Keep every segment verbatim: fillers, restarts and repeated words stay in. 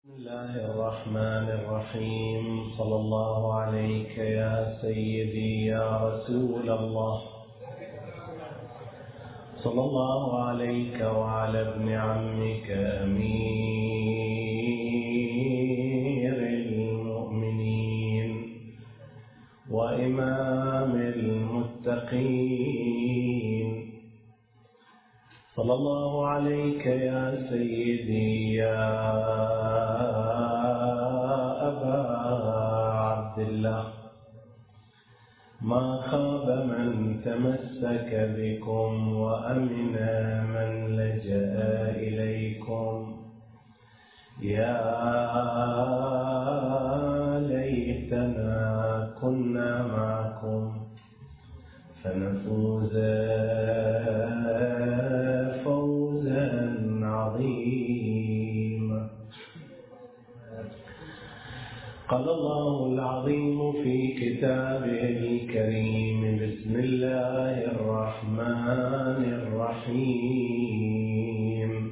بسم الله الرحمن الرحيم. صلى الله عليك يا سيدي يا رسول الله، صلى الله عليك وعلى ابن عمك أمير المؤمنين وإمام المتقين، صلى الله عليك يا سيدي يا أبا عبد الله. ما خاب من تمسك بكم وأمن من لجأ إليكم. يا ليتنا كنا معكم فنفوز فوزا عظيما. قال الله العظيم في كتابه الكريم: بسم الله الرحمن الرحيم.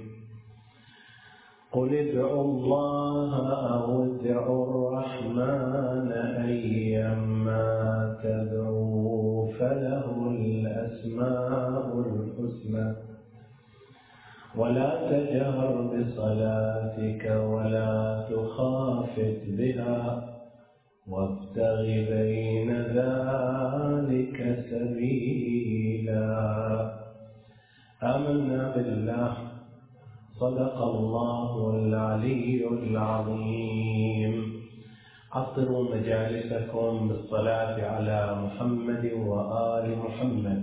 قل ادعوا الله أو ادعوا الرحمن أيما تدعوا فله الأسماء الحسنى ولا تجهر بصلاتك ولا تخافت بها وابتغ بين ذلك سبيلا. آمنا بالله، صدق الله العلي العظيم. عطروا مجالسكم بالصلاة على محمد وآل محمد.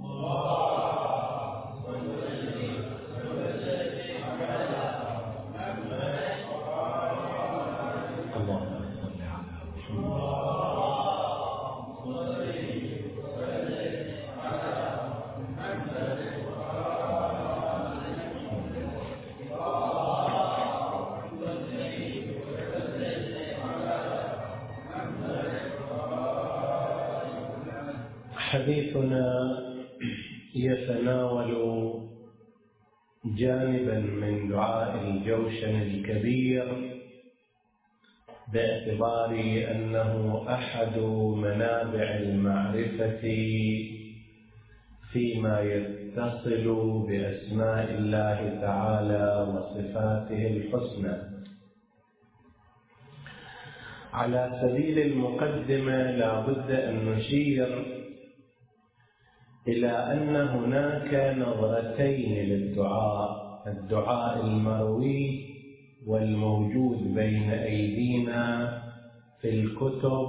حديثنا يتناول جانبا من دعاء الجوشن الكبير، باعتبار أنه أحد منابع المعرفة فيما يتصل بأسماء الله تعالى وصفاته الحسنى. على سبيل المقدمة لا بد أن نشير إلى أن هناك نظرتين للدعاء: الدعاء المروي والموجود بين أيدينا في الكتب.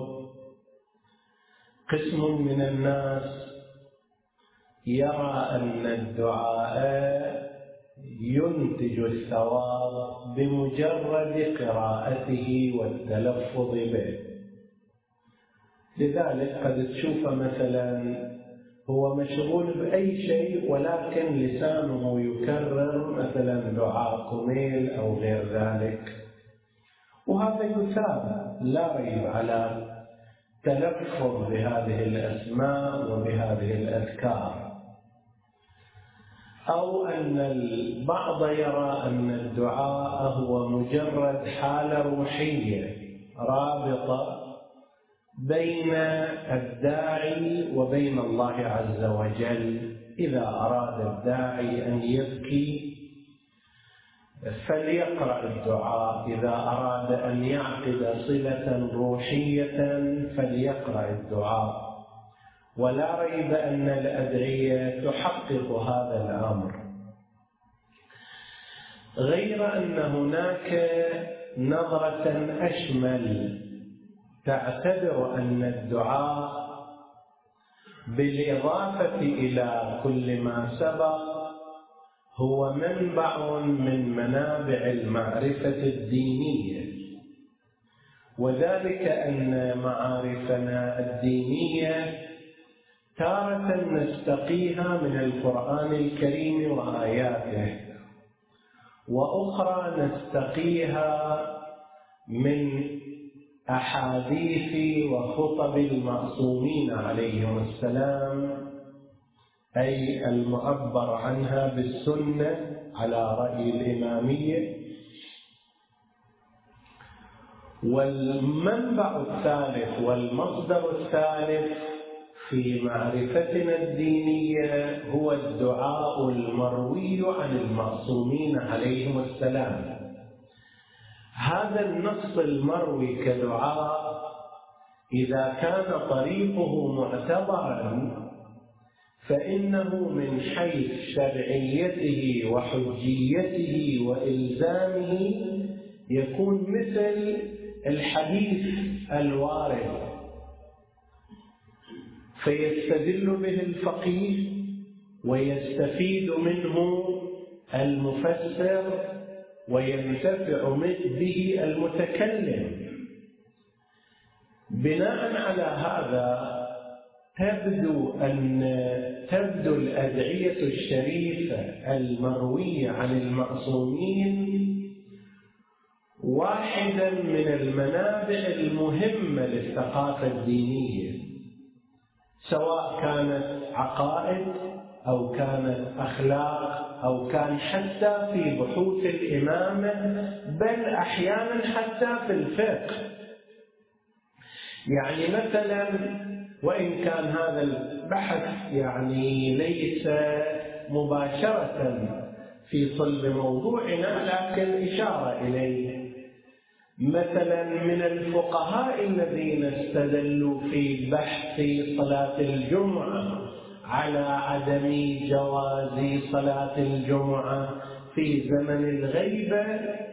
قسم من الناس يرى أن الدعاء ينتج الثواب بمجرد قراءته والتلفظ به، لذلك قد تشوف مثلا هو مشغول بأي شيء ولكن لسانه يكرر مثلا دعاء كميل أو غير ذلك، وهذا يثاب لا ريب على تلفظ بهذه الأسماء وبهذه الأذكار. أو أن البعض يرى أن الدعاء هو مجرد حالة روحية رابطة بين الداعي وبين الله عز وجل. إذا أراد الداعي أن يبكي فليقرأ الدعاء، إذا أراد أن يعقد صلة روحية فليقرأ الدعاء. ولا ريب أن الأدعية تحقق هذا الأمر، غير أن هناك نظرة أشمل تعتبر أن الدعاء بالإضافة إلى كل ما سبق هو منبع من منابع المعرفة الدينية، وذلك أن معارفنا الدينية تارة نستقيها من القرآن الكريم وآياته، وأخرى نستقيها من أحاديث وخطب المعصومين عليهم السلام، أي المعبر عنها بالسنة على رأي الإمامية. والمنبع الثالث والمصدر الثالث في معرفتنا الدينية هو الدعاء المروي عن المعصومين عليهم السلام. هذا النص المروي كدعاء إذا كان طريقه معتبرا فإنه من حيث شرعيته وحجيته وإلزامه يكون مثل الحديث الوارد، فيستدل به الفقيه ويستفيد منه المفسر وينتفع به المتكلم. بناء على هذا تبدو أن تبدو الأدعية الشريفة المروية عن المعصومين واحدا من المنابع المهمة للثقافة الدينية، سواء كانت عقائد أو كانت أخلاق أو كان حتى في بحوث الإمامة، بل أحيانا حتى في الفقه. يعني مثلا وإن كان هذا البحث يعني ليس مباشرة في صلب موضوعنا لكن إشارة إليه، مثلا من الفقهاء الذين استدلوا في بحث صلاة الجمعة على عدم جواز صلاة الجمعة في زمن الغيبة،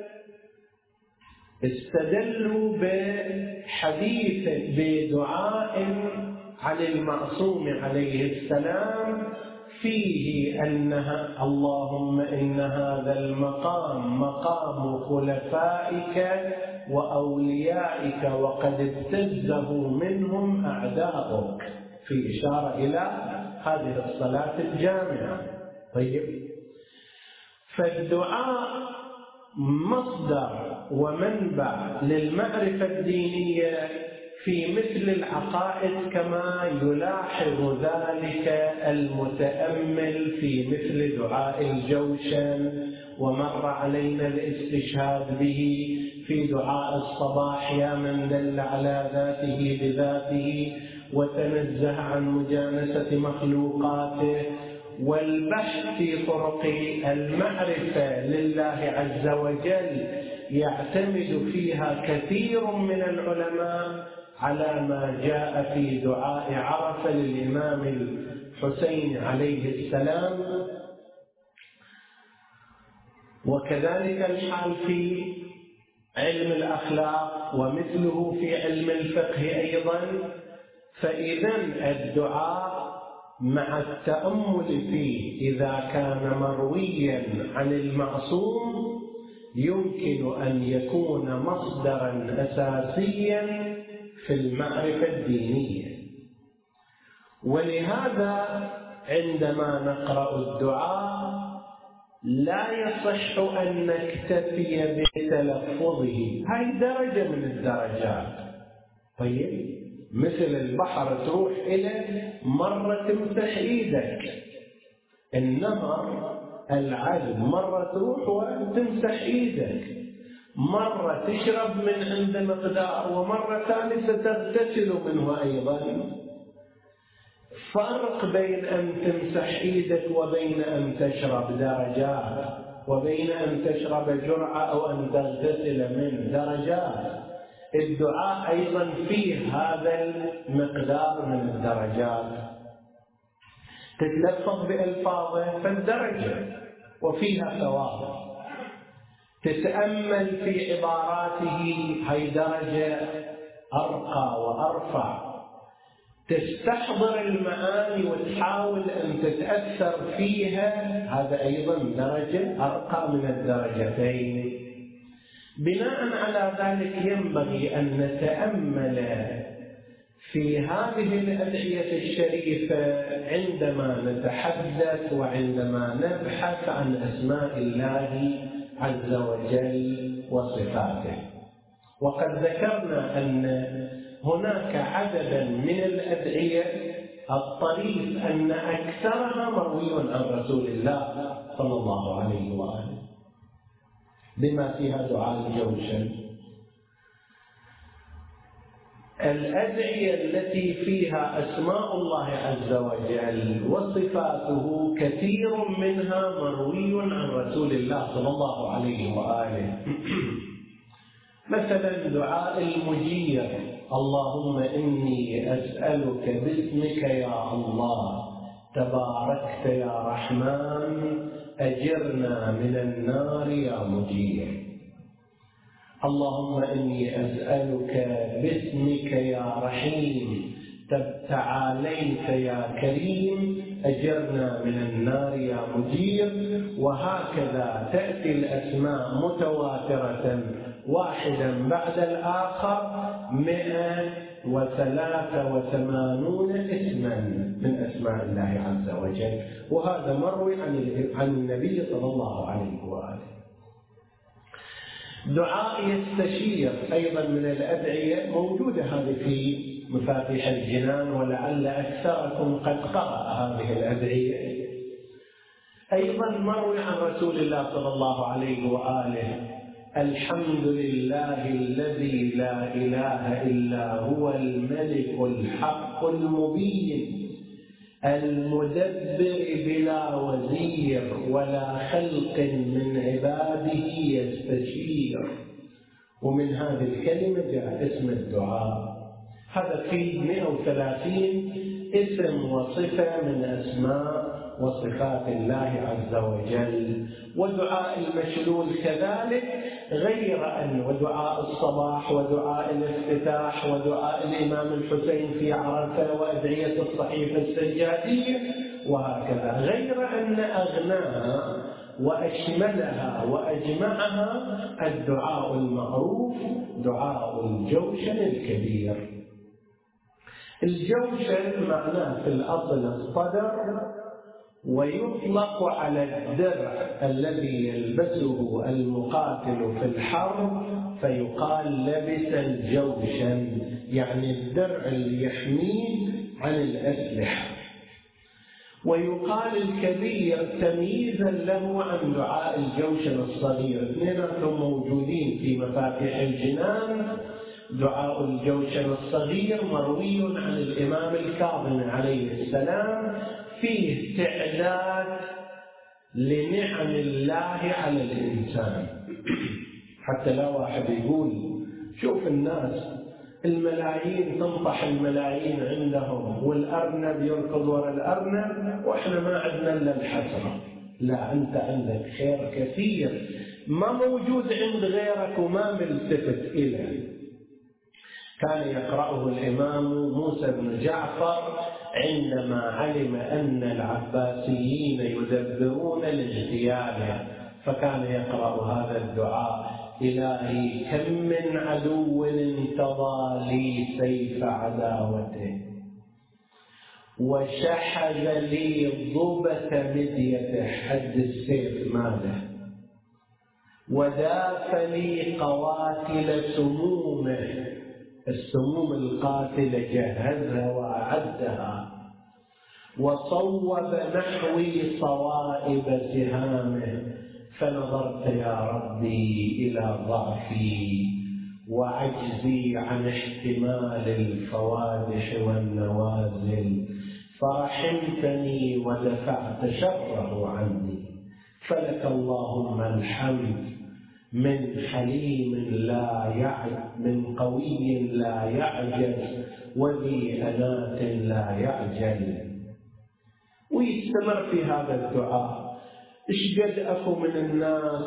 استدلوا بحديث بدعاء عن المعصوم عليه السلام فيه أنها اللهم إن هذا المقام مقام خلفائك وأوليائك وقد ابتزه منهم أعداؤك، في إشارة إلى هذه الصلاة الجامعة. طيب، فالدعاء مصدر ومنبع للمعرفة الدينية في مثل العقائد كما يلاحظ ذلك المتأمل في مثل دعاء الجوشن، ومر علينا الاستشهاد به في دعاء الصباح يا من دل على ذاته بذاته وتنزه عن مجانسة مخلوقاته، والبحث في طرق المعرفة لله عز وجل يعتمد فيها كثير من العلماء على ما جاء في دعاء عرفة للإمام الحسين عليه السلام، وكذلك الحال في علم الأخلاق ومثله في علم الفقه أيضا. فإذا الدعاء مع التأمل فيه إذا كان مرويا عن المعصوم يمكن أن يكون مصدرا أساسيا في المعرفة الدينية. ولهذا عندما نقرأ الدعاء لا يصح أن نكتفي بتلفظه، هاي درجة من الدرجات. طيب، مثل البحر تروح إلى مرة تمسح إيدك، النهر العذب مرة تروح وتمسح إيدك، مرة تشرب من عند مقدار ومرة ثالثة تغتسل منه أيضا. فرق بين أن تمسح إيدك وبين أن تشرب درجات، وبين أن تشرب جرعة أو أن تغتسل من درجات. الدعاء أيضا فيه هذا المقدار من الدرجات، تتلفظ بألفاظه فالدرجة وفيها ثواب، تتأمل في عباراته هي درجة أرقى وأرفع، تستحضر المعاني وتحاول أن تتأثر فيها، هذا أيضا درجة أرقى من الدرجتين. بناء على ذلك ينبغي أن نتأمل في هذه الأدعية الشريفة عندما نتحدث وعندما نبحث عن أسماء الله عز وجل وصفاته. وقد ذكرنا أن هناك عددا من الأدعية الطريف أن أكثرها مروي عن رسول الله صلى الله عليه وآله، بما فيها دعاء الجوشن. الأدعية التي فيها أسماء الله عز وجل وصفاته كثير منها مروي عن رسول الله صلى الله عليه وآله. مثلا دعاء المجير: اللهم إني أسألك باسمك يا الله تباركت يا رحمن أجرنا من النار يا مجير. اللهم إني أسألك باسمك يا رحيم تعاليت يا كريم أجرنا من النار يا مجير. وهكذا تأتي الأسماء متواترة واحدا بعد الآخر مئة وثلاثة وثمانون اسما من أسماء الله عز وجل، وهذا مروي عن النبي صلى الله عليه وآله. دعاء يستشير أيضا من الأدعية، موجودة هذه في مفاتيح الجنان، ولعل أكثركم قد قرأ هذه الأدعية. أيضا مروي عن رسول الله صلى الله عليه وآله: الحمد لله الذي لا إله إلا هو الملك الحق المبين المدبر بلا وزير ولا خلق من عباده يستشير. ومن هذه الكلمة جاء اسم الدعاء. هذا في مئة وثلاثين اسم وصفة من أسماء وصفات الله عز وجل. ودعاء المشلول كذلك، غير أن ودعاء الصباح ودعاء الافتتاح ودعاء الإمام الحسين في عرفة وأدعية الصحيفة السجادية وهكذا، غير أن أغناها وأشملها وأجمعها الدعاء المعروف دعاء الجوشن الكبير. الجوشن معناه في الأصل الصدر، ويطلق على الدرع الذي يلبسه المقاتل في الحرب فيقال لبس الجوشن، يعني الدرع اللي يحميه عن الأسلحة. ويقال الكبير تمييزا له عن دعاء الجوشن الصغير. اثنيناتهم موجودين في مفاتيح الجنان. دعاء الجوشن الصغير مروي عن الإمام الكاظم عليه السلام، فيه تعداد لنعم الله على الإنسان، حتى لا واحد يقول شوف الناس الملايين تنطح الملايين عندهم والأرنب يركض وراء الأرنب وإحنا ما عندنا إلا الحسرة. لا، أنت عندك خير كثير ما موجود عند غيرك وما ملتفت إليه. كان يقرأه الإمام موسى بن جعفر عندما علم أن العباسيين يدبرون لاغتياله، فكان يقرأ هذا الدعاء: إلهي كم من عدو انتضى لي سيف عداوته وشحذ لي ضبة مديته، حد السيف ماله، وداف لي قواتل سمومه، السموم القاتلة جهزها وأعدها، وصوب نحوي صوائب سهامه، فنظرت يا ربي إلى ضعفي وعجزي عن احتمال الفوادح والنوازل، فرحمتني ودفعت شره عني، فلك اللهم الحمد من حليم لا يعجز، من قوي لا يعجز، وذي أنات لا يعجل. ويستمر في هذا الدعاء. إيش قد أكو من الناس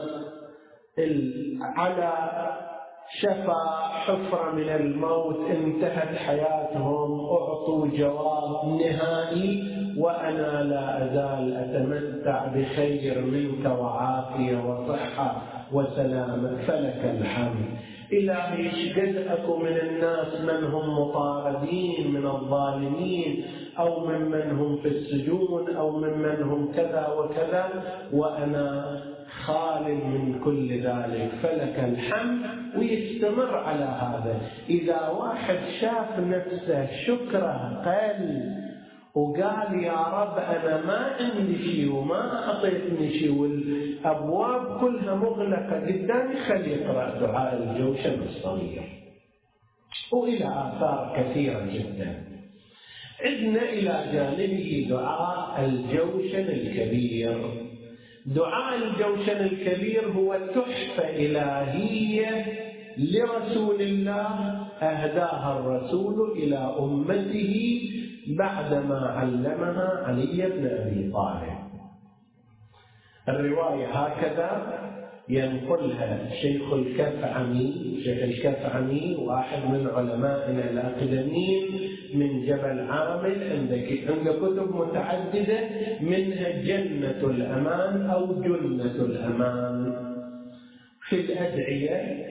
على شفا حفرة من الموت انتهت حياتهم، أعطوا جواب نهائي، وأنا لا أزال أتمتع بخير منك وعافية وصحة وسلامة، فلك الحمد. إلهي شقد أكو من الناس من هم مطاردين من الظالمين، أو ممن هم في السجون، أو ممن هم كذا وكذا، وأنا خال من كل ذلك، فلك الحمد. ويستمر على هذا. إذا واحد شاف نفسه شكره قل وقال يا رب أنا ما عندي شيء وما أعطيتني شيء والأبواب كلها مغلقة قدامي، خلي يقرأ دعاء الجوشن الصغير. وإلى آثار كثيرة جدا. عدنا إلى جانبه دعاء الجوشن الكبير. دعاء الجوشن الكبير هو تحفة إلهية لرسول الله أهداها الرسول إلى أمته بعدما علمها علي بن أبي طالب. الرواية هكذا ينقلها شيخ الكفعمي. شيخ الكفعمي واحد من علمائنا الأقدمين من جبل عامل، عنده كتب متعددة منها جنة الأمان أو جنة الأمان في الأدعية.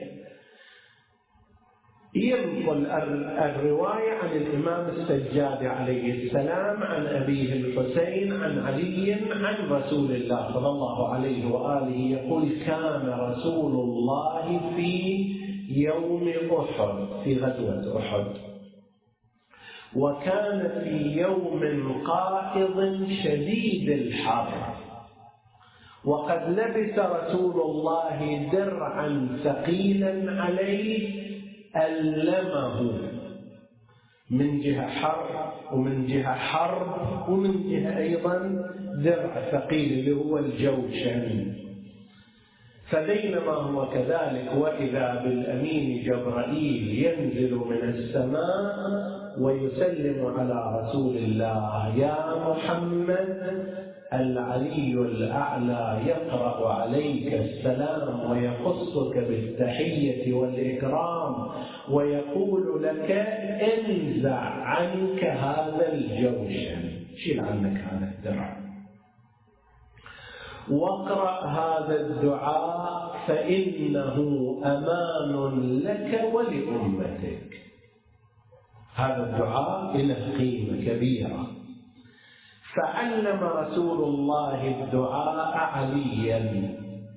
ينقل الرواية عن الإمام السجاد عليه السلام عن أبيه الحسين عن علي عن رسول الله صلى الله عليه وآله يقول: كان رسول الله في يوم أحد، في غزوة أحد، وكان في يوم قائض شديد الحر، وقد لبس رسول الله درعا ثقيلا عليه ألمه من جهة حر ومن جهة حرب ومن جهة أيضا درع ثقيل اللي هو الجوشن. فبينما هو كذلك وإذا بالأمين جبرائيل ينزل من السماء ويسلم على رسول الله: يا محمد، العلي الأعلى يقرأ عليك السلام ويخصك بالتحية والإكرام ويقول لك: انزع عنك هذا الجوشن، شيل عنك هذا الدرع، واقرأ هذا الدعاء فإنه أمان لك ولأمتك. هذا الدعاء له قيمة كبيرة. فعلم رسول الله الدعاء عليا.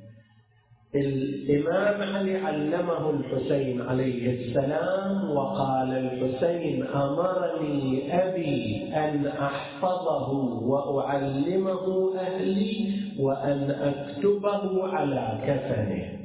الإمام علي علمه الحسين عليه السلام وقال: الحسين أمرني أبي أن أحفظه وأعلمه أهلي وأن أكتبه على كفنه.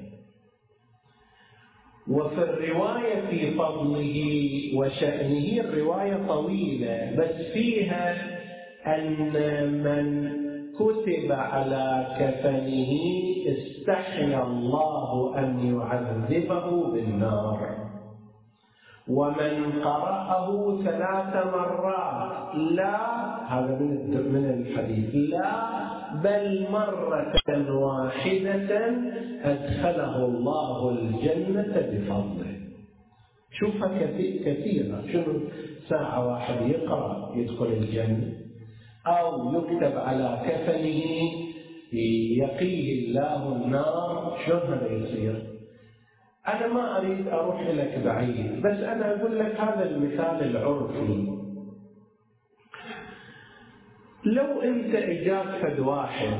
وفي الرواية في فضله وشأنه، الرواية طويلة بس فيها أن من كتب على كفنه استحيا الله أن يعذبه بالنار، ومن قرأه ثلاث مرات لا، هذا من الحديث، لا بل مرة واحدة أدخله الله الجنة بفضله. شوفها كثيرة، شنو ساعة واحد يقرأ يدخل الجنة، أو يكتب على كفنه يقيه الله النار. شلون هذا يصير؟ أنا ما أريد أروح لك بعيد، بس أنا أقول لك هذا المثال العرفي. لو أنت إجاك فد واحد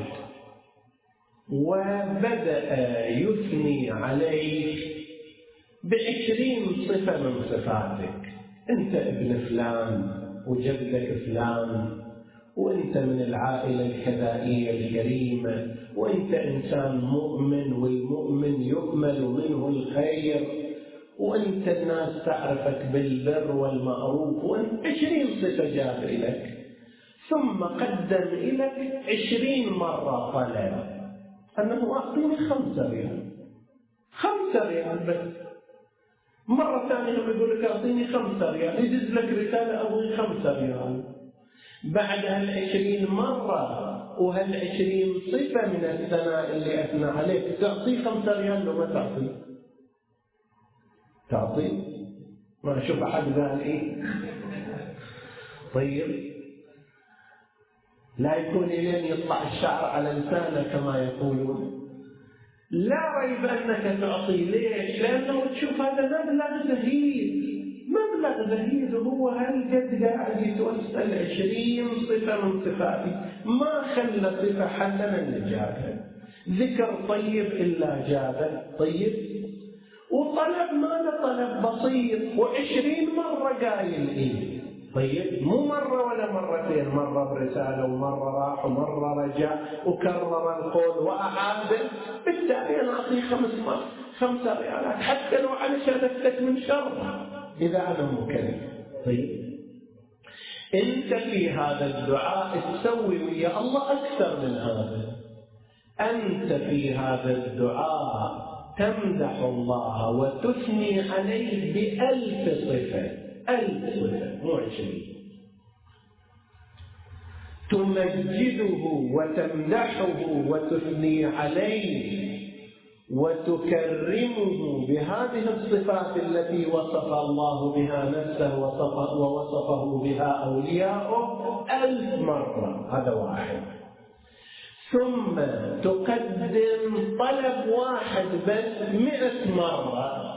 وبدأ يثني عليك بعشرين صفة من صفاتك: أنت ابن فلان وجدك فلان، وأنت من العائلة الكذائية الكريمة، وأنت إنسان مؤمن والمؤمن يؤمل منه الخير، وأنت الناس تعرفك بالبر والمعروف، وأنت عشرين صفة جاب إليك، ثم قدم إليك عشرين مرة طلب أنه أعطيني خمسة ريال، خمسة ريال بس. مرة ثانية يقول لك أعطيني خمسة ريال، يجز لك رسالة أبغي خمسة ريال. بعد هالعشرين مرة وهالعشرين صفة من الثناء اللي أثنى عليك تعطيه خمسة ريال لو ما تعطيه؟ تعطيه؟ ما أشوف أحد قال إيه؟ طيب، لا يكون إلين يطلع الشعر على لسانه كما يقولون. لا ريب أنك تعطيه. ليش؟ لأنه تشوف هذا مبلغ زهيد، مبلغ زهيد، وهو هالقد قاعد يتوسل عشرين صفة من صفاتي، ما خلى صفة حسنة إلا جابها، ذكر طيب إلا جابه. طيب، وطلب ما طلب بسيط، وعشرين مرة قايل إيه. طيب، مو مرة ولا مرتين، مرة برسالة ومرة راح ومرة رجع وكرر القول وأعاد. بالتالي أنا أعطيه خمس مرات خمسة ريالات حتى لو علشان أفتك من شر. إذا أنا مكلف. طيب أنت في هذا الدعاء تسوي ويا الله أكثر من هذا. أنت في هذا الدعاء تمدح الله وتثني عليه بألف صفة، ألف صفة مو عشرين. تمجده وتمدحه وتثني عليه وتكرمه بهذه الصفات التي وصف الله بها نفسه ووصفه بها أولياؤه ألف مرة. هذا واحد. ثم تقدم طلب واحد بس مئة مرة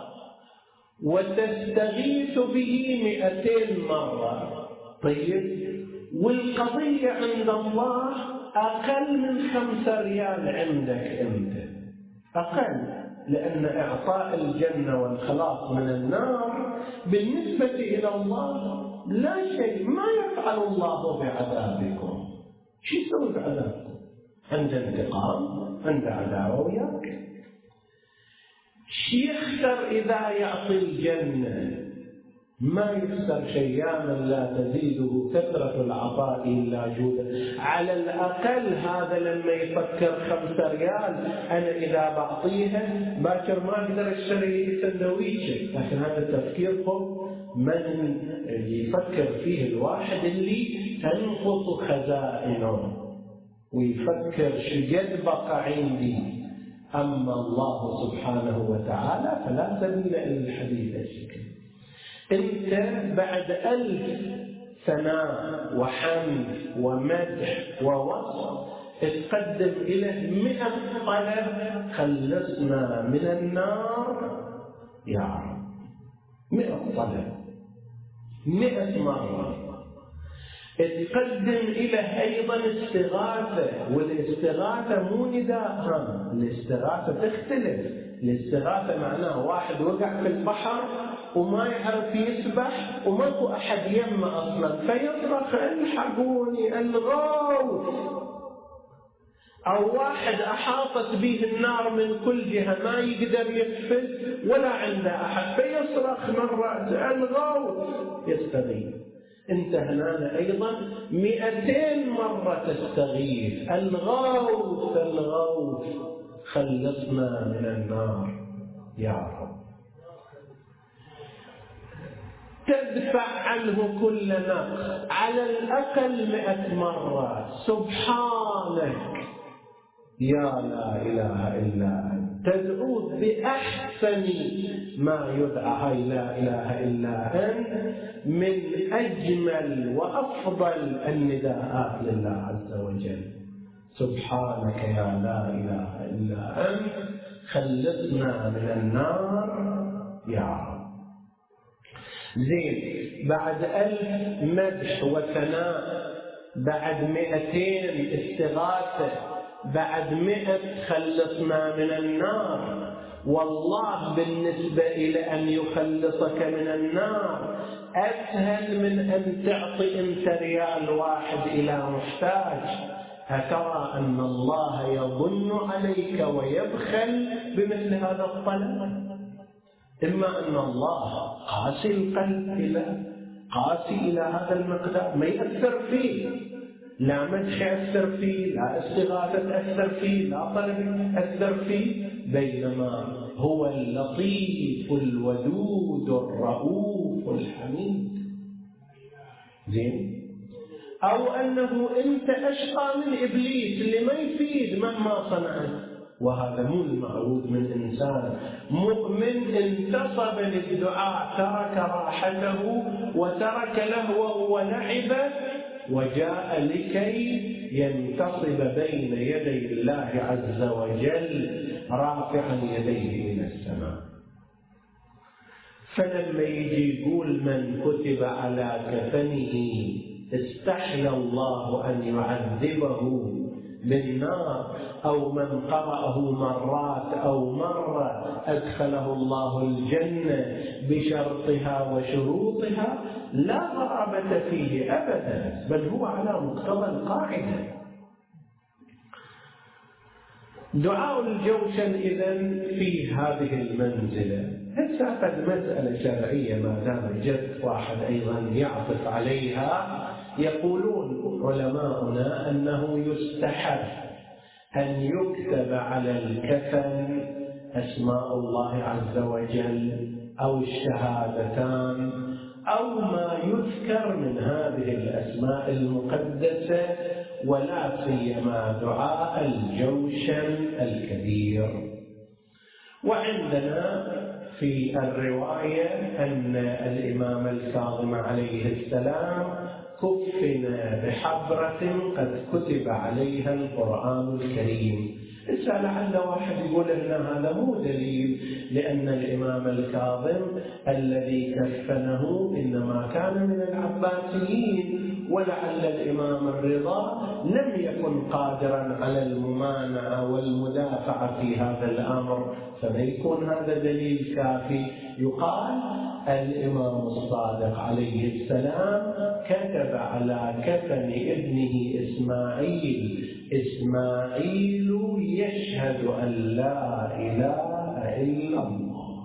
وتستغيث به مئتين مرة. طيب والقضية عند الله أقل من خمسة ريال عندك أنت، أقل، لأن إعطاء الجنة والخلاص من النار بالنسبة إلى الله لا شيء. ما يفعل الله بعذابكم، شو يسوي بعذابكم؟ عند انتقام، عند عداوة وياك. شو يخسر إذا يعطي الجنة؟ ما يخسر شيء. يا من لا تزيده كثرة العطاء إلا جودا. على الأقل هذا لما يفكر خمسة ريال أنا إذا بعطيها باكر ما أقدر أشتري سندويشة، لكن هذا تفكيركم من يفكر فيه الواحد اللي تنقص خزائنه ويفكر شقد بقى عندي. أما الله سبحانه وتعالى فلا سبيل إلى الحديث الشكل. أنت بعد ألف ثناء وحمد ومدح ووصف تقدم إلى مئة طلب. خلصنا من النار يا رب. مئة طلب مئة مرة. تقدم إليه أيضا استغاثة، والاستغاثة مو نداء، الاستغاثة تختلف. الاستغاثة معناه واحد وقع في البحر وما يعرف يسبح وماكو أحد يمه أصلا، فيصرخ الحقوني الغوث. أو واحد أحاطت به النار من كل جهة ما يقدر يقفز ولا عنده أحد، فيصرخ من رأسه الغوث، يستغيث. انت هنا أيضا مئتين مرة تستغيث الغوث الغوث. خلصنا من النار يا رب. تدفع عنه كل نقص على الأقل مئة مرة. سبحانك يا لا إله إلا أنت. تدعو بأحسن ما يدعى هاي لا إله إلا أنت من أجمل وأفضل النداءات لله عز وجل. سبحانك يا لا إله إلا أنت خلصنا من النار يا رب. زين، بعد ألف مدح وثناء، بعد مئتين استغاثة، بعد مئة خلصنا من النار. والله بالنسبة إلى أن يخلصك من النار أسهل من أن تعطي أنت ريال واحد إلى محتاج. هترى أن الله يظن عليك ويبخل بمثل هذا الطلب؟ إما أن الله قاسي القلب إلى قاسي إلى هذا المقدار ما يأثر فيه، لا مدح يأثر فيه، لا استغاثة تأثر فيه، لا طلب يأثر فيه، بينما هو اللطيف الودود الرؤوف الحميد. زين. أو أنه أنت أشقى من إبليس اللي ما يفيد مهما صنعت، وهذا مو المعروض من إنسان مؤمن انتصب للدعاء، ترك راحته وترك لهوه ولعبه وجاء لكي ينتصب بين يدي الله عز وجل رافعا يديه إلى السماء. فلما يجي يقول من كتب على كفنه استحلى الله أن يعذبه بالنار، أو من قرأه مرات أو مرة أدخله الله الجنة بشرطها وشروطها، لا غرابة فيه أبدا، بل هو على مقتضى القاعدة. دعاء الجوشن إذن في هذه المنزلة. هسه أخذ مسألة شرعية ما دام جد واحد أيضا يعطف عليها. يقولون علماؤنا أنه يستحب أن يكتب على الكفن أسماء الله عز وجل أو الشهادتان أو ما يذكر من هذه الأسماء المقدسة، ولا سيما دعاء الجوشن الكبير. وعندنا في الرواية أن الإمام الكاظم عليه السلام كفن بحبرة قد كتب عليها القرآن الكريم. إذا لعل واحد يقول أن هذا مو دليل، لأن الإمام الكاظم الذي كفنه إنما كان من العباسيين، ولعل الإمام الرضا لم يكن قادرا على الممانعة والمدافعة في هذا الأمر، فما يكون هذا دليل كافي. يقال الإمام الصادق عليه السلام كتب على كفن ابنه إسماعيل: إسماعيل يشهد أن لا إله إلا الله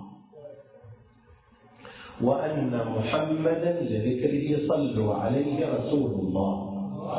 وأن محمدا لذكره صلوا عليه رسول الله.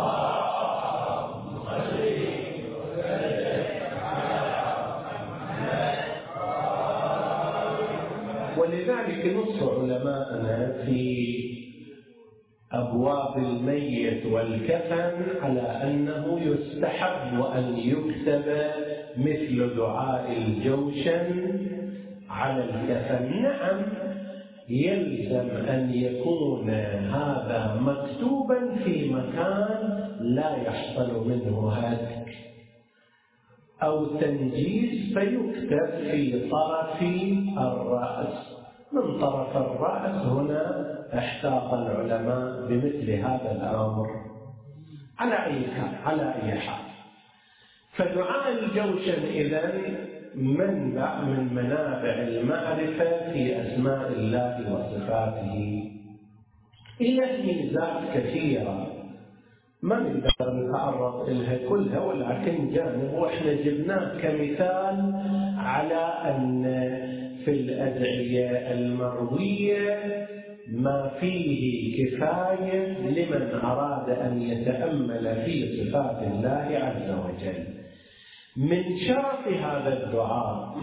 ولذلك نص علماءنا في أبواب الميت والكفن على أنه يستحب أن يكتب مثل دعاء الجوشن على الكفن. نعم، يلزم أن يكون هذا مكتوبا في مكان لا يحصل منه هتك أو تنجيس، فيكتب في طرف الرأس. من طرف الرأس هنا احتاط العلماء بمثل هذا الأمر. على أي حال على أي حال فدعاء الجوشن إذن منبع من منابع المعرفة في أسماء الله وصفاته. إلى ميزات كثيرة ما نقدر نتعرض لها كلها، ولكن جانب وإحنا جبناه كمثال على أن في الأدعية المروية ما فيه كفاية لمن أراد أن يتأمل في صفات الله عز وجل. من شرف هذا الدعاء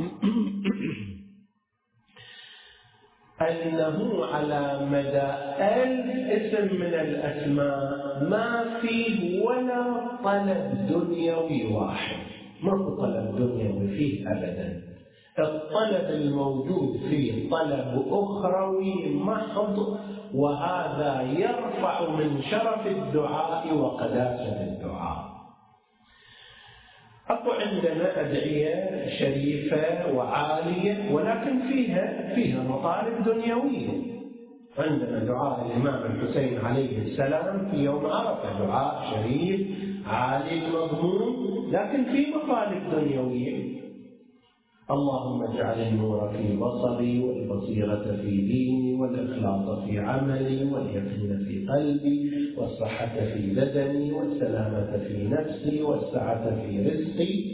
أنه على مدى ألف اسم من الأسماء ما فيه ولا طلب دنيوي واحد، ما هو طلب دنيوي فيه أبدا. الطلب الموجود فيه طلب أخروي محض، وهذا يرفع من شرف الدعاء وقداسة الدعاء. أقول عندنا أدعية شريفة وعالية ولكن فيها فيها مطالب دنيوية. عندنا دعاء الإمام الحسين عليه السلام في يوم عرفة، دعاء شريف عالي المضمون لكن فيه مطالب دنيوية. اللهم اجعل النور في بصري والبصيرة في ديني والإخلاص في عملي واليقين في قلبي والصحة في بدني والسلامة في نفسي والسعة في رزقي.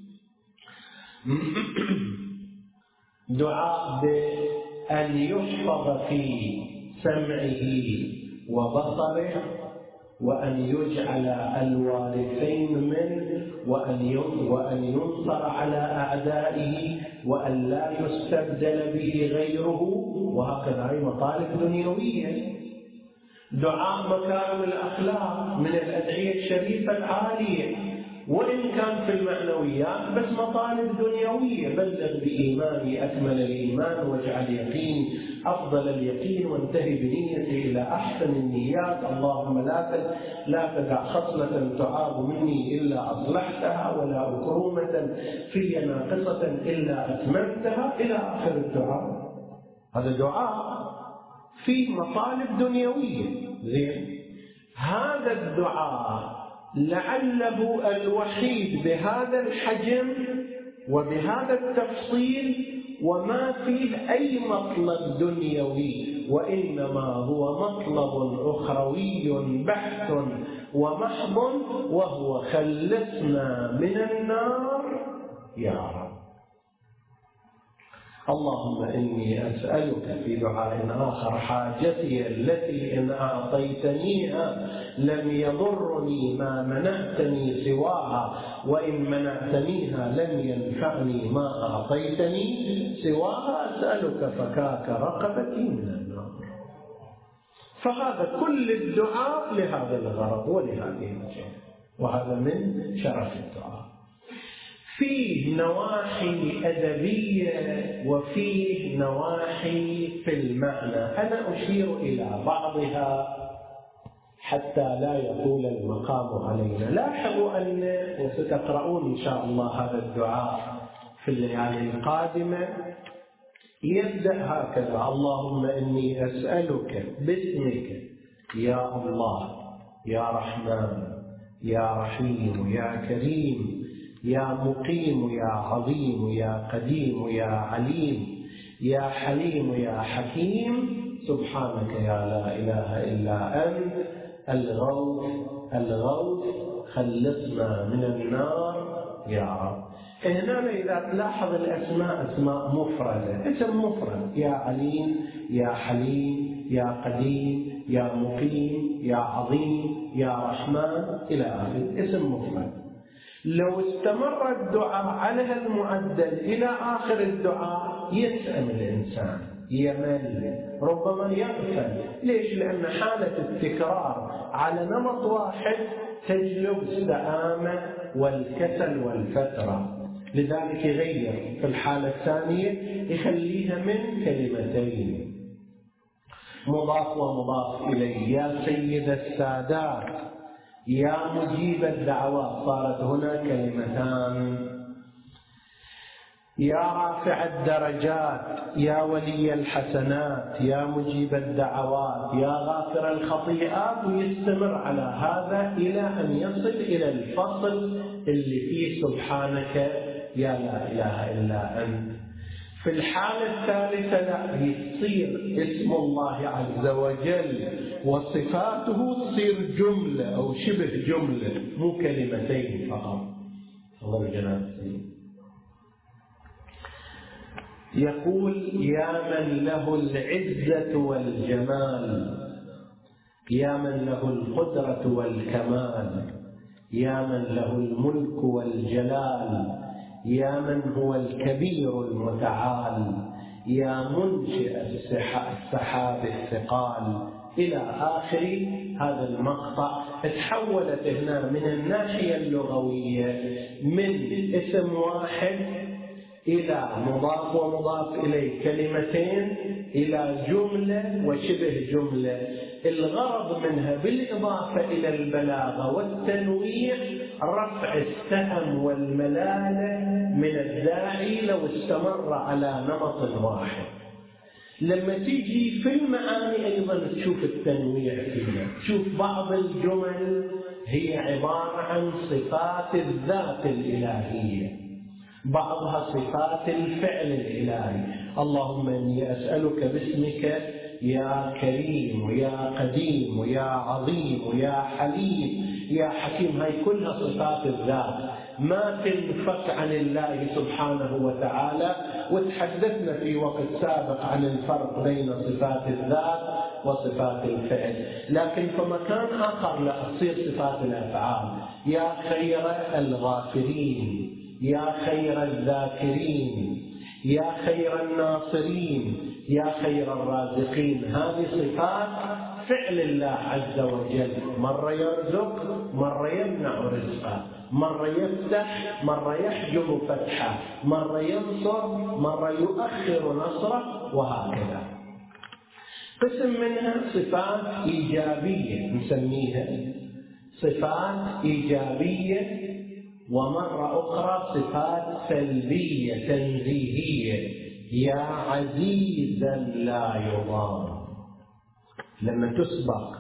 دعاء بأن يحفظ في سمعه وبصره، وأن يجعل الوارثين منه، وأن ينصر على أعدائه، وأن لا يستبدل به غيره، وهكذا هي مطالب دنيوية. دعاء مكارم الأخلاق من الأدعية الشريفة العالية، وإن كان في المعنويات بس مطالب دنيوية. بلغ بإيماني أكمل الإيمان، واجعل يقيني أفضل اليقين، وانتهي بنيتي إلى أحسن النيات. اللهم لا لا تدع خصلة تعاب مني إلا أصلحتها، ولا أكرومة في ناقصة إلا أتممتها، إلى آخر الدعاء. هذا دعاء فيه مطالب دنيوية. زين، هذا الدعاء لعله الوحيد بهذا الحجم وبهذا التفصيل وما فيه أي مطلب دنيوي، وإنما هو مطلب أخروي بحث ومحض، وهو خلصنا من النار يا رب. اللهم إني أسألك في دعاء آخر حاجتي التي إن أعطيتنيها لم يضرني ما منعتني سواها، وإن منعتنيها لم ينفعني ما أعطيتني سواها، أسألك فكاك رقبتي من النار. فهذا كل الدعاء لهذا الغرض ولهذه الجهة، وهذا من شرف الدعاء. فيه نواحي أدبية وفيه نواحي في المعنى، أنا أشير إلى بعضها حتى لا يطول المقام علينا. لاحظوا أن وستقرؤون إن شاء الله هذا الدعاء في الليالي القادمة يبدأ هكذا: اللهم إني أسألك باسمك يا الله يا رحمن يا رحيم يا كريم يا مقيم يا عظيم يا قديم يا عليم يا حليم يا حكيم، سبحانك يا لا إله إلا أنت الغوث الغوث خلصنا من النار يا رب. هنا إذا تلاحظ الأسماء أسماء مفردة، اسم مفرد: يا عليم يا حليم يا قديم يا مقيم يا عظيم يا رحمن إلى آخر، اسم مفرد. لو استمر الدعاء على المعدل إلى آخر الدعاء يسأم الإنسان، يمل، ربما يغفل. ليش؟ لأن حالة التكرار على نمط واحد تجلب السآمة والكسل والفترة، لذلك يغير في الحالة الثانية يخليها من كلمتين مضاف ومضاف إليه: يا سيد السادات يا مجيب الدعوات، صارت هنا كلمتان: يا رافع الدرجات يا ولي الحسنات يا مجيب الدعوات يا غافر الخطيئات، ويستمر على هذا إلى أن يصل إلى الفصل اللي فيه سبحانك يا لا إله إلا أنت. في الحالة الثالثة لا، يصير اسم الله عز وجل وصفاته تصير جملة أو شبه جملة، مو كلمتين فقط. الله جناب يقول: يا من له العزة والجمال يا من له القدرة والكمال يا من له الملك والجلال يا من هو الكبير المتعال يا منشئ السحاب الثقال، إلى آخر هذا المقطع. تحولت هنا من الناحية اللغوية من اسم واحد إلى مضاف ومضاف إليه كلمتين إلى جملة وشبه جملة. الغرض منها بالإضافة إلى البلاغة والتنويع رفع السهم والملالة من الداعي لو استمر على نمط واحد. لما تيجي في المعاني أيضا تشوف التنويع فيها، تشوف بعض الجمل هي عبارة عن صفات الذات الإلهية، بعضها صفات الفعل الإلهي: اللهم إني أسألك باسمك يا كريم يا قديم يا عظيم يا حليم يا حكيم. هاي كلها صفات الذات ما تنفك عن الله سبحانه وتعالى. وتحدثنا في وقت سابق عن الفرق بين صفات الذات وصفات الفعل، لكن في مكان آخر لا تصير صفات الأفعال: يا خير الغافرين يا خير الذاكرين يا خير الناصرين يا خير الرازقين. هذه صفات فعل الله عز وجل، مرة يرزق مرة يمنع رزقه، مرة يفتح مرة يحجب فتحه، مرة ينصر مرة يؤخر نصره، وهكذا. قسم منها صفات إيجابية نسميها صفات إيجابية، ومرة أخرى صفات سلبية تنزيهية: يا عزيزا لا يضام. لما تسبق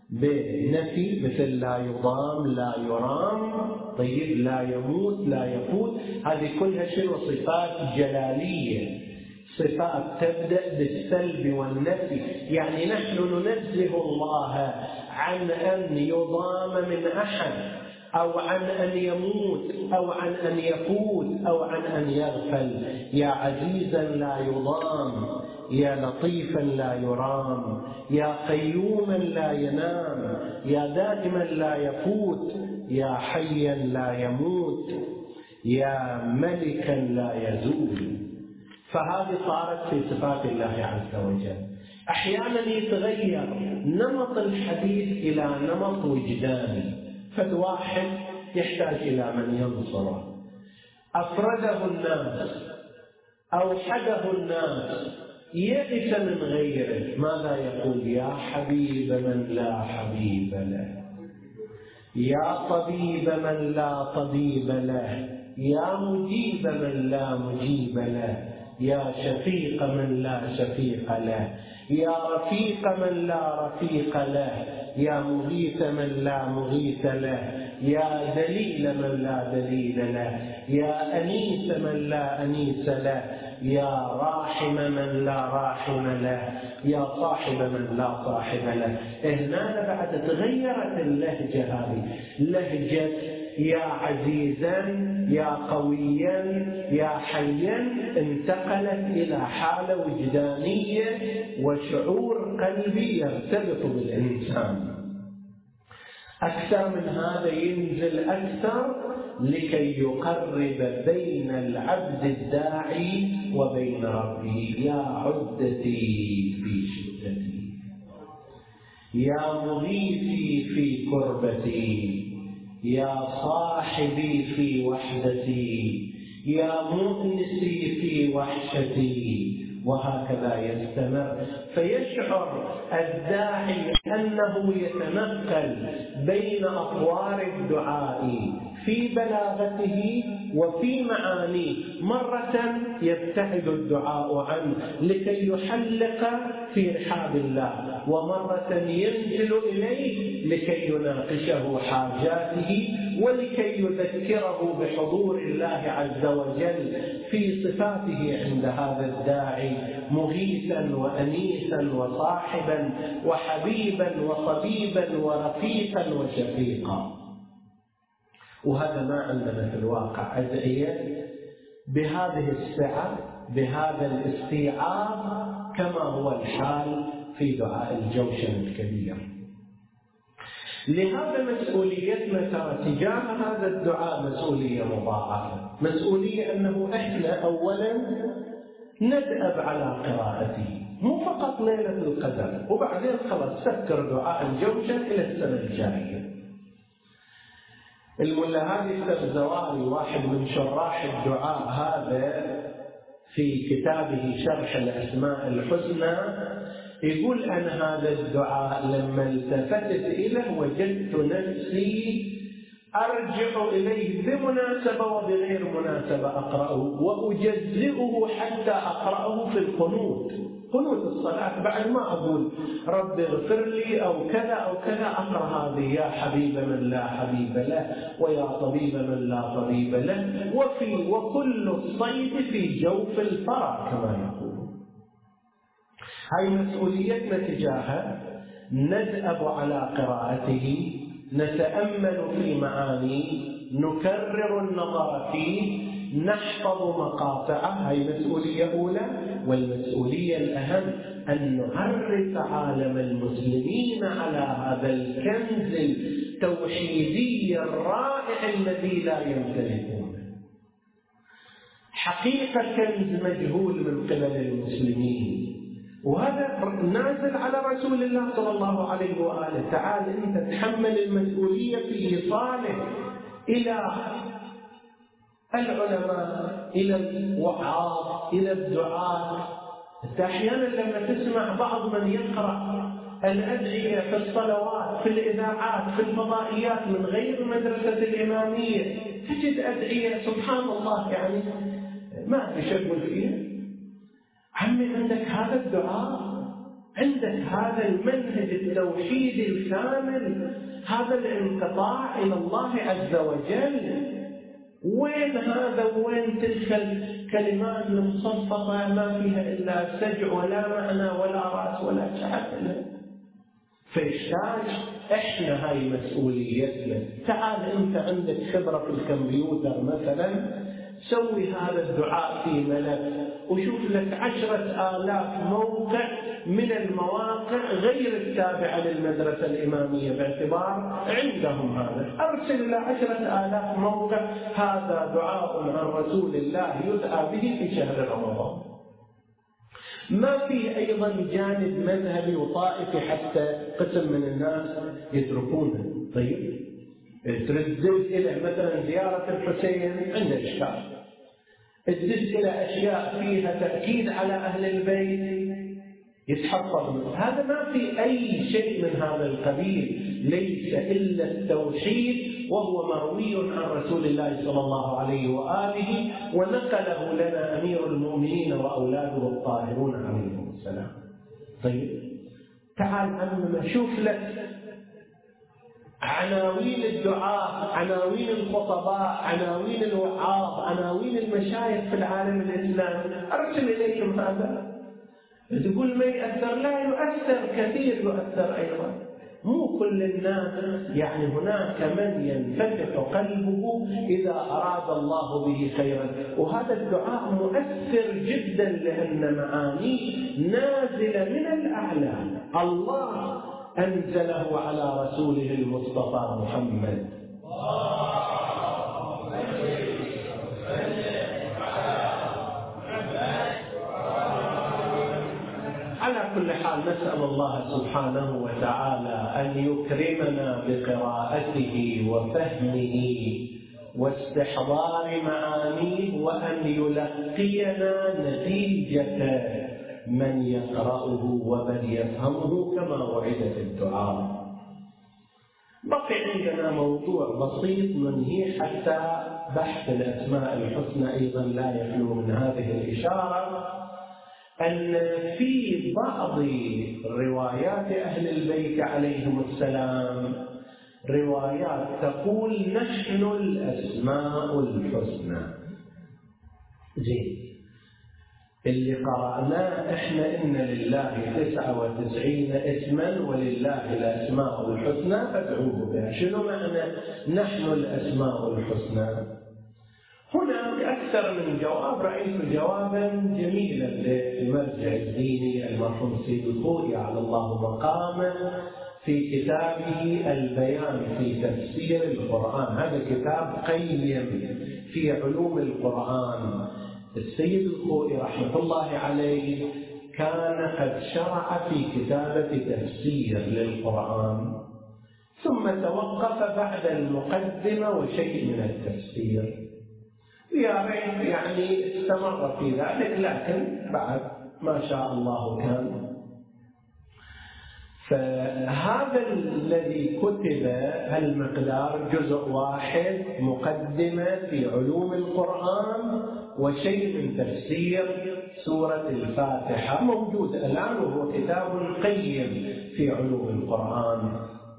بنفي مثل لا يضام لا يرام، طيب لا يموت لا يفوت، هذه كلها شنو؟ صفات جلالية، صفات تبدأ بالسلب والنفي. يعني نحن ننزه الله عن أن يضام من أحد، أو عن أن يموت أو عن أن يفوت أو عن أن يغفل. يا عزيزا لا يضام، يا لطيفا لا يرام، يا قيوما لا ينام، يا دائما لا يفوت، يا حيا لا يموت، يا ملكا لا يزول. فهذه صارت في صفات الله عز وجل. أحيانا يتغير نمط الحديث إلى نمط وجداني، فالواحد يحتاج إلى من ينصره. أفرده الناس، أوحده الناس، يئس من غيره، ماذا يقول؟ يا حبيب من لا حبيب له، يا طبيب من لا طبيب له، يا مجيب من لا مجيب له، يا شفيق من لا شفيق له، يا رفيق من لا رفيق له، يا مغيث من لا مغيث له، يا دليل من لا دليل له، يا أنيس من لا أنيس له، يا راحم من لا راحم له، يا صاحب من لا صاحب له. هنا بعد تغيرت اللهجة، هذه لهجة يا عزيزا يا قويا يا حيا انتقلت إلى حالة وجدانية وشعور قلبي يرتبط بالإنسان. أكثر من هذا ينزل أكثر لكي يقرب بين العبد الداعي وبين ربه. يا عدتي في شدتي، يا مغيثي في كربتي، يا صاحبي في وحدتي، يا مؤنسي في وحشتي، وهكذا يستمر. فيشعر الداعي أنه يتنقل بين أطوار الدعاء في بلاغته وفي معانيه. مرة يبتعد الدعاء عنه لكي يحلق في رحاب الله، ومرة ينزل إليه لكي يناقشه حاجاته ولكي يذكره بحضور الله عز وجل في صفاته عند هذا الداعي مغيثا وأنيسا وصاحبا وحبيبا وطبيبا ورفيقا وشفيقا. وهذا ما عندنا في الواقع أدعية بهذه السعة بهذا الاستيعاب كما هو الحال في دعاء الجوشن الكبير. لهذا مسؤوليتنا ترى تجاه هذا الدعاء مسؤولية مضاعفة. مسؤولية أنه إحنا أولا ندأب على قراءته، مو فقط ليلة القدر وبعدين خلاص سكر دعاء الجوشن إلى السنة الجاية. الملا هادي السبزواري واحد من شراح الدعاء هذا في كتابه شرح الأسماء الحسنى يقول أن هذا الدعاء لما التفتت إليه وجدت نفسي أرجع إليه بمناسبة وبغير مناسبة أقرأه، وأجزئه حتى أقرأه في القنوت، قنوت الصلاة، بعد ما أقول رب اغفر لي أو كذا أو كذا أقرأ هذه يا حبيب من لا حبيب له ويا طبيب من لا طبيب له وفي وكل الصيد في جوف الفرع كما يقول. هاي مسؤوليتنا تجاهه، ندأب على قراءته، نتأمل في معانيه، نكرر النظر فيه، نحفظ مقاطعه. هاي مسؤولية أولى. والمسؤولية الأهم أن نعرف عالم المسلمين على هذا الكنز التوحيدي الرائع الذي لا يمتلكونه. حقيقة كنز مجهول من قبل المسلمين، وهذا نازل على رسول الله صلى الله عليه وآله. تعال أنت تحمل المسؤولية في إيصاله إلى العلماء، إلى الوعاظ، إلى الدعاة. أنت أحيانا لما تسمع بعض من يقرأ الأدعية في الصلوات في الإذاعات في الفضائيات من غير مدرسة الإمامية، تجد أدعية سبحان الله يعني ما تشغل فيها. عمي عندك هذا الدعاء، عندك هذا المنهج التوحيدي الكامل، هذا الانقطاع إلى الله عز وجل. وين هذا وين تلك الكلمات المصفطة ما فيها إلا سجع ولا معنى ولا رأس ولا شعب؟ فيحتاج إحنا هاي مسؤوليتنا. تعال أنت عندك خبرة في الكمبيوتر مثلا، سوي هذا الدعاء في ملف وشوف لك عشرة آلاف موقع من المواقع غير التابعة للمدرسة الإمامية باعتبار عندهم هذا، أرسل إلى عشرة آلاف موقع هذا دعاء عن رسول الله يدعى به في شهر رمضان. ما في أيضا جانب مذهبي وطائفي حتى قسم من الناس يتركونه. طيب تردد إلى مثلا زيارة الحسين عنده إشكال، تدز إلى أشياء فيها تأكيد على أهل البيت يتحفظ منه. هذا ما في أي شيء من هذا القبيل، ليس إلا التوحيد، وهو مروي عن رسول الله صلى الله عليه وآله، ونقله لنا أمير المؤمنين وأولاده الطاهرون عليهم السلام. طيب تعال عمنا شوف لك عناوين الدعاء، عناوين الخطباء، عناوين الوعاظ، عناوين المشايخ في العالم الإسلامي، أرسل إليكم هذا. تقول ما يأثر، لا يؤثر كثير، يؤثر أيضا. مو كل الناس، يعني هناك من ينفتح قلبه إذا أراد الله به خيرا، وهذا الدعاء مؤثر جدا لأن معانيه نازلة من الأعلى، الله أنزله على رسوله المصطفى محمد. على كل حال نسأل الله سبحانه وتعالى أن يكرمنا بقراءته وفهمه واستحضار معانيه، وأن يلقينا نتيجة من يقرأه ومن يفهمه كما وعد في الدعاء. بقي عندنا موضوع بسيط ننهيه حتى بحث الأسماء الحسنى أيضا لا يخلو من هذه الإشارة، أن في بعض روايات أهل البيت عليهم السلام روايات تقول نحن الأسماء الحسنى. زين، اللي قرأناه إحنا إن لله تسعة وتسعين اسما ولله الأسماء الحسنى فادعوه بها. شنو معنى نحن الأسماء الحسنى؟ هنا بأكثر من جواب رأيت جوابا جميلا للمرجع الديني المرحوم السيد الخوئي على الله مقامه في كتابه البيان في تفسير القرآن. هذا كتاب قيم في علوم القرآن. السيد الخوئي رحمة الله عليه كان قد شرع في كتابة تفسير للقرآن، ثم توقف بعد المقدمة وشيء من التفسير، يا ريت يعني استمر في ذلك، لكن بعد ما شاء الله كان. فهذا الذي كتب المقدار جزء واحد مقدمة في علوم القرآن وشيء من تفسير سورة الفاتحة، موجود الآن وهو كتاب قيم في علوم القرآن.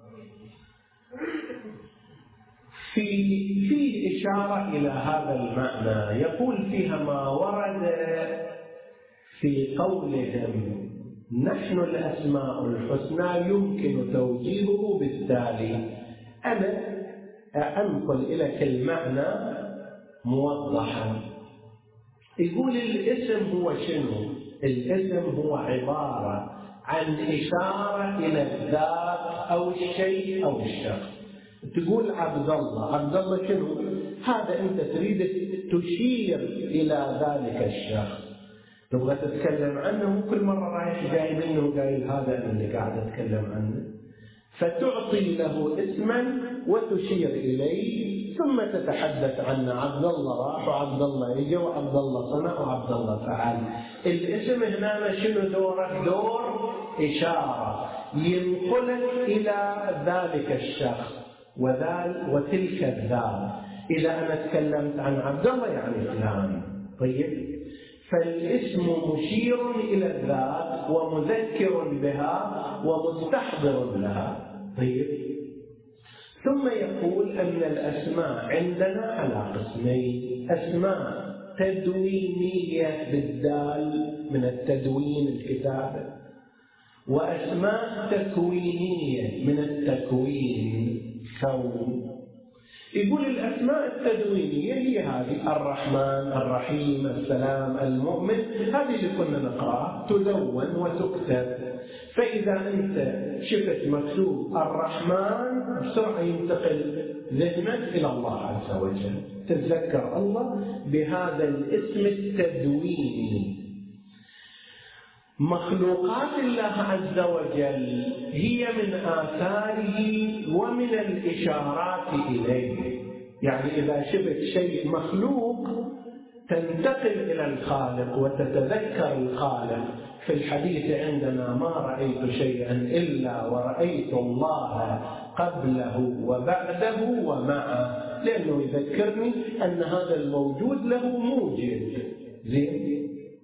في فيه إشارة إلى هذا المعنى، يقول فيها ما ورد في قولهم نحن الأسماء الحسنى يمكن توجيهه بالتالي. أنا أنقل لك المعنى موضحا. يقول الاسم هو شنو؟ الاسم هو عبارة عن إشارة إلى الذات أو الشيء أو الشخص. تقول عبد الله، عبد الله شنو؟ هذا أنت تريد تشير إلى ذلك الشخص، تبغى تتكلم عنه، كل مرة رايح جاي منه قايل هذا اللي قاعد أتكلم عنه، فتعطي له اسما وتشير إليه ثم تتحدث عنه. عبد الله راح وعبد الله يجي وعبد الله صنع وعبد الله فعل. الاسم هنا شنو دوره؟ دور إشارة ينقلك إلى ذلك الشخص وذال وتلك الذات. إذا أنا تكلمت عن عبد الله يعني فلان. طيب، فالاسم مشير إلى الذات ومذكر بها ومستحضر لها. طيب، ثم يقول أن الأسماء عندنا على قسمين: أسماء تدوينية بالدال من التدوين الكتابة، وأسماء تكوينية من التكوين كون. يقول الأسماء التدوينية هي هذه: الرحمن، الرحيم، السلام، المؤمن، هذه اللي كنا نقرأها تدون وتكتب. فإذا أنت شفت مكتوب الرحمن بسرعة ينتقل ذهنك إلى الله عز وجل، تتذكر الله بهذا الاسم التدويني. مخلوقات الله عز وجل هي من آثاره ومن الإشارات إليه. يعني إذا شفت شيء مخلوق تنتقل إلى الخالق وتتذكر الخالق. في الحديث عندنا: ما رأيت شيئا إلا ورأيت الله قبله وبعده ومعه، لأنه يذكرني أن هذا الموجود له موجد. زين.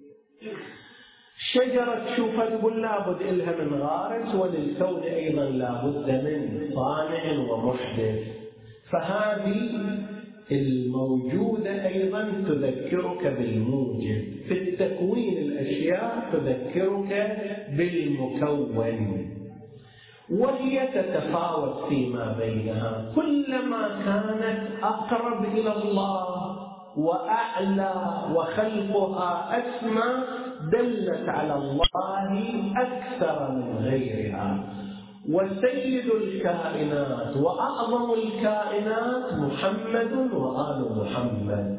شجرة تشوفها تقول لابد إلها من غارس، وللكون أيضا لابد من صانع ومحدث. فهذه الموجودة أيضا تذكرك بالموجد. في التكوين الأشياء تذكرك بالمكون، وهي تتفاوت فيما بينها. كلما كانت أقرب إلى الله وأعلى وخلقها أسمى دلت على الله أكثر من غيرها. وسيد الكائنات وأعظم الكائنات محمد وآل محمد.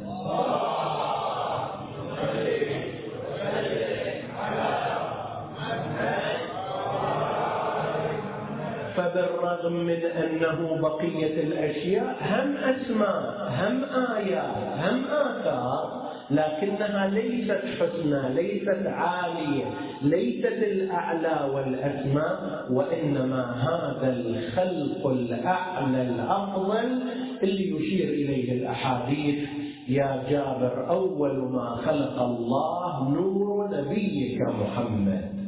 فبالرغم من أنه بقية الأشياء هم أسماء هم آيات هم آثار، لكنها ليست حسنى، ليست عالية، ليست الأعلى والأسماء، وإنما هذا الخلق الأعلى الأفضل اللي يشير إليه الأحاديث: يا جابر أول ما خلق الله نور نبيك محمد.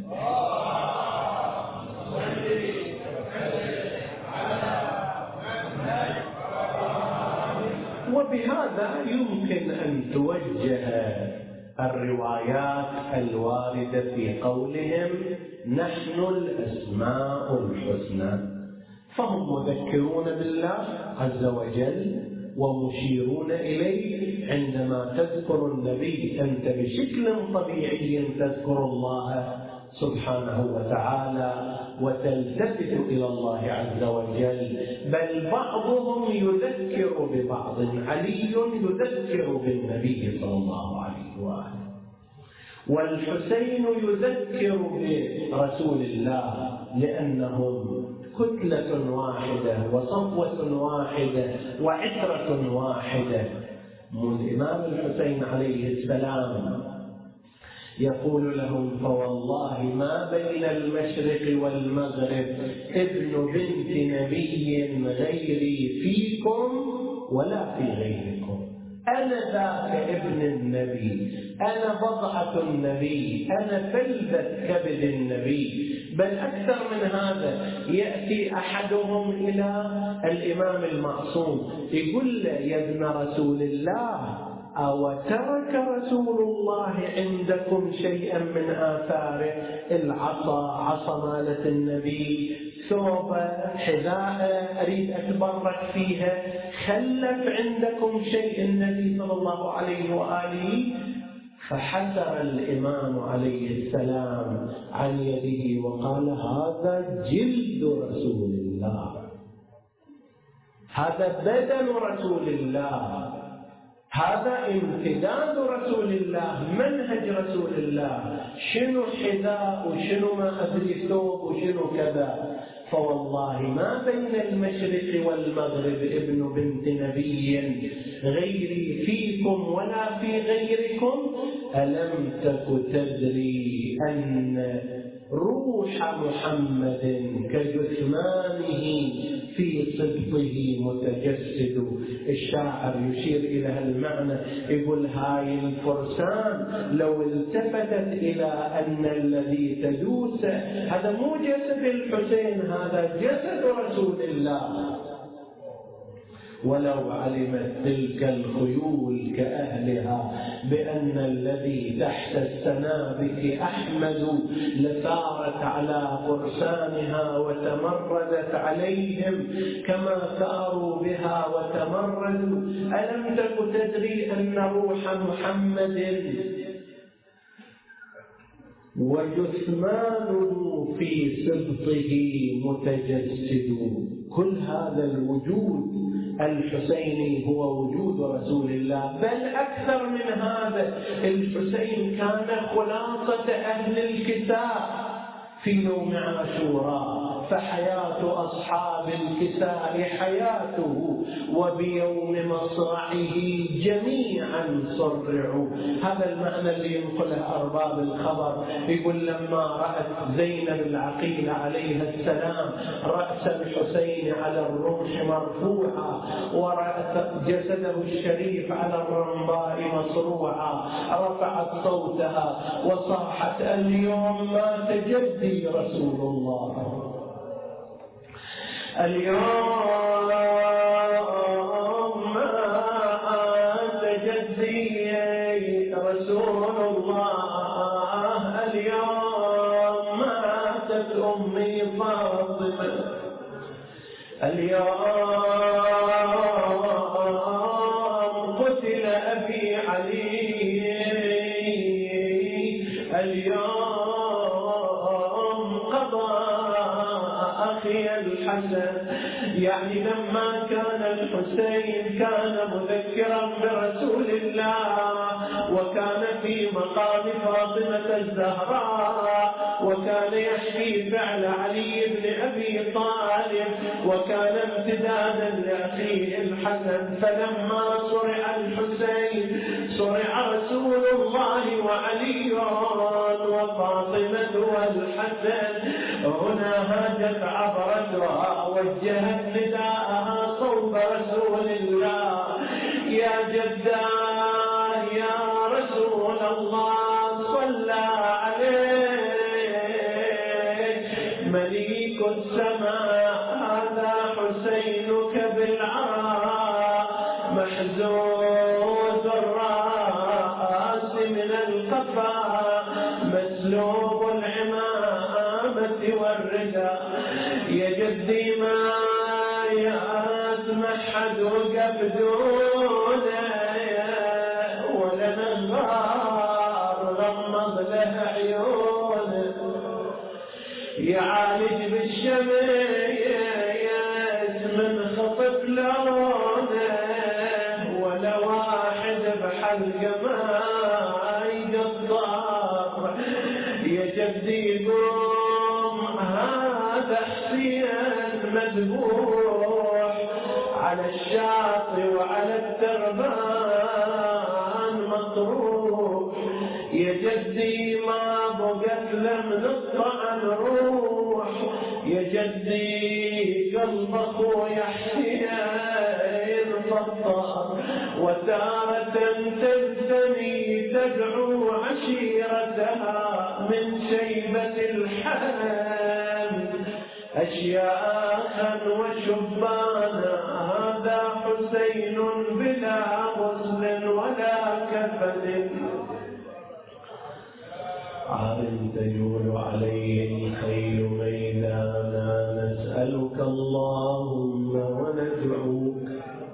وبهذا يمكن أن توجه الروايات الواردة في قولهم نحن الأسماء الحسنى، فهم مذكرون بالله عز وجل ومشيرون إليه. عندما تذكر النبي أنت بشكل طبيعي تذكر الله سبحانه وتعالى وتلتفت إلى الله عز وجل. بل بعضهم يذكر ببعض. علي يذكر بالنبي صلى الله عليه وآله، والحسين يذكر برسول الله، لأنهم كتلة واحدة وصفوة واحدة وعترة واحدة. الإمام الحسين عليه السلام يقول لهم: فوالله ما بين المشرق والمغرب ابن بنت نبي غيري فيكم ولا في غيركم. أنا ذاك ابن النبي، أنا بضعة النبي، أنا فلذة كبد النبي. بل أكثر من هذا، يأتي أحدهم إلى الإمام المعصوم يقول له: يا ابن رسول الله، أو ترك رسول الله عندكم شيئا من آثاره؟ العصا، عصا مالة النبي، ثوب، حذاء أريد أتبرك فيها، خلف عندكم شيء النبي صلى الله عليه وآله؟ فحسر الإمام عليه السلام عن يده وقال: هذا جلد رسول الله، هذا بدن رسول الله، هذا امتداد رسول الله، منهج رسول الله. شنو حذاء وشنو ما أدري ثوب وشنو كذا. فوالله ما بين المشرق والمغرب ابن بنت نبي غيري فيكم ولا في غيركم. ألم تك تدري أن روح محمد كجثمانه في صدقه متجسد. الشاعر يشير إلى المعنى، يقول: هاي الفرسان لو التفتت إلى أن الذي تدوس هذا مو جسد الحسين، هذا جسد رسول الله. ولو علمت تلك الخيول كأهلها بأن الذي تحت السنابك أحمد لثارت على فرسانها وتمردت عليهم كما ثاروا بها وتمردوا. ألم تك تدري أن روح محمد وجثمانه في سبطه متجسد. كل هذا الوجود الحسيني هو وجود رسول الله، بل أكثر من هذا، الحسين كان خلاصة أهل الكساء في يوم عاشوراء، فحياة أصحاب الكساء حياته، وبيوم مصرعه جميعا صرعوا. هذا المعنى اللي ينقله أرباب الخبر. يقول لما رأت زينب العقيل عليها السلام رأس الحسين على الرمح مرفوعا ورأت جسده الشريف على الرمضاء مصروعا، رفعت صوتها وصاحت: اليوم مات جدي رسول الله، اليوم مات جدي رسول الله، اليوم ماتت أمي فاطمة، اليوم قتل أبي علي، اليوم أخي الحسن. يعني لما كان الحسين كان مذكرا برسول الله، وكان في مقام فاطمة الزهراء، وكان يحكي فعل علي بن أبي طالب، وكان امتدادا لأخيه الحسن. فلما صرع الحسين صرع رسول الله وعلي وفاطمة والحسن. هنا هاجت عبرتها وجهت نداءها صوب رسول الله: يا جداه يا رسول الله، صلى عليه مليك السماء، هذا حسينك بالعراء محزوز الرأس من القفا، مسلوب العمامة والرداء. يا جدي ما يسمح حد وقف دونه، ولا نغار غمض له عيونه، يعالج بالشمس من خطف لونه، ولا واحد بحلقه ما يقطر. يا جدي قوم، هذا حسين مذبوح على الشاطئ وعلى التربان مطروح. يا جدي ما بقت لم نطعن روح، يا جدي قلب اخويا حسين فطر، وتارة تنثني تدعو عشيرتها من شيبة الحال، أشياخا وشبانا، هذا حسين بلا غسل ولا كفن. عار تجول عليه الخيل ميدانا، نسألك اللهم وندعوك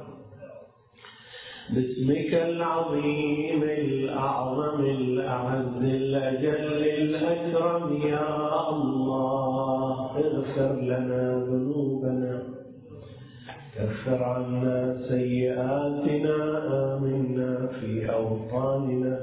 باسمك العظيم الأعظم الأعز الأجل الأكرم. يا الله اغفر لنا ذنوبنا، كفر عنا سيئاتنا، آمنا في أوطاننا،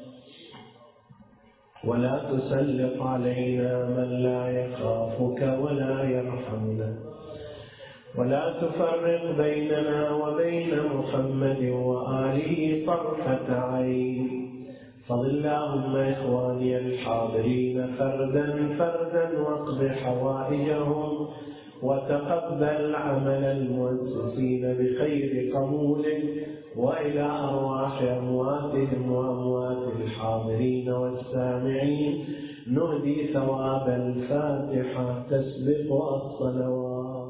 ولا تسلط علينا من لا يخافك ولا يرحمنا، ولا تفرق بيننا وبين محمد وآله طرفة عين. فضل اللهم إخواني الحاضرين فردا فردا واقض حوائجهم، وتقبل عمل المؤسسين بخير قبول، وإلى أرواح أمواتهم وأموات الحاضرين والسامعين نهدي ثواب الفاتحة تسبق الصلوات.